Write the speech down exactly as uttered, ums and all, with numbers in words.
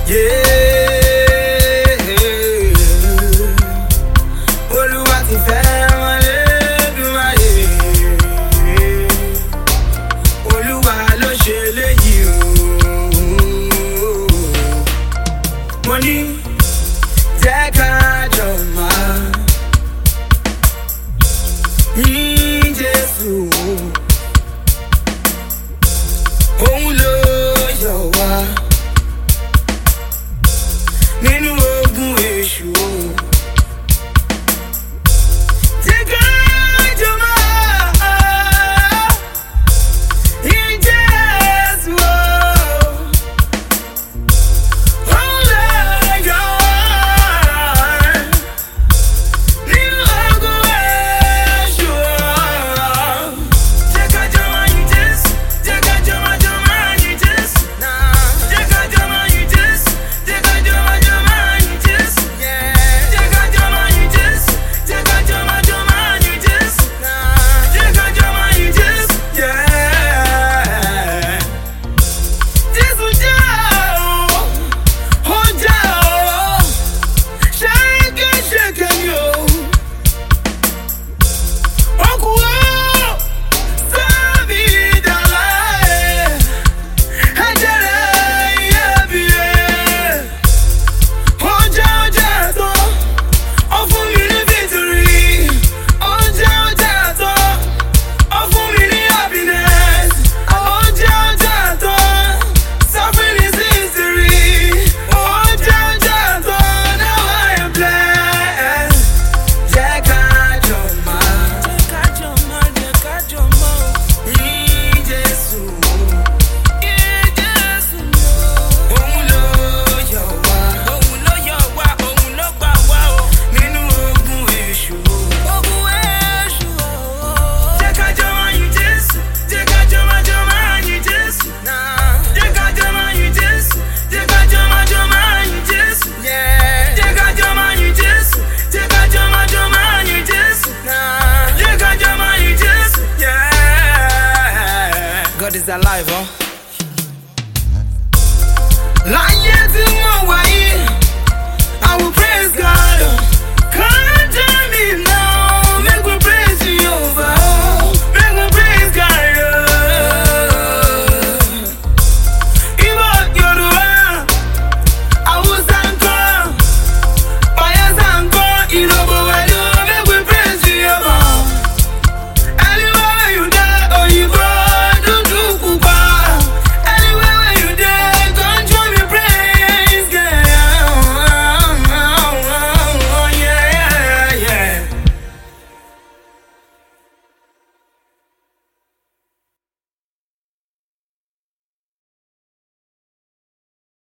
Olúwa ti fẹ́ wọn lédùmarè. Olúwa ló ṣe léyìí o. Mo ní jẹ́ ká jọ máa yìn Jésù. Òun ló yọ wá nínú ogun èṣù. Jẹ́ ká jọ máa yìn Jésù. Òun ló yọ wá nínú ogun èṣù. Jẹ́ ká jọ máa yìn Jésù. Jẹ́ ká jọ máa jọ máa yìn Jésù. Jẹ́ ká jọ máa yìn Jésù. Jẹ́ ká jọ máa jọ máa yìn Jésù. Jẹ́ ká jọ máa yìn Jésù. Jẹ́ ká jọ máa jọ máa yìn Jésù. Jẹ́ ká jọ máa yìn Jésù. Jésù jẹ́ o, ó jẹ́ o, ṣẹ́kẹ́ ṣẹ́kẹ́ ni o. Ó kú o, sábì dàlá ẹ̀, ẹ̀jẹ̀ rẹ̀ iyebíye. Ó jẹ́ ó jẹ́ tó, ó fún mi ní victory. Ó jẹ́ ó jẹ́ tó, ó fún mi ní happiness. Ó jẹ́ ó jẹ́ tó, suffering is history. Ó jẹ́ ó jẹ́ tó, now I am blessed. Jẹ́ ká jọ máa yìn Jésù. Òun ló yọ wá nínú ogun èṣù. Jẹ́ ká jọ máa yìn Jésù. Jẹ́ ká jọ máa jọ máa yìn Jésù. Jẹ́ ká jọ máa yìn Jésù. Jẹ́ ká jọ máa jọ máa yìn Jésù. Jẹ́ ká jọ máa yìn Jésù. Jẹ́ ká jọ máa jọ máa yìn Jésù. Jẹ́ ká jọ máa yìn Jésù. God is alive, huh? Láyé tí mo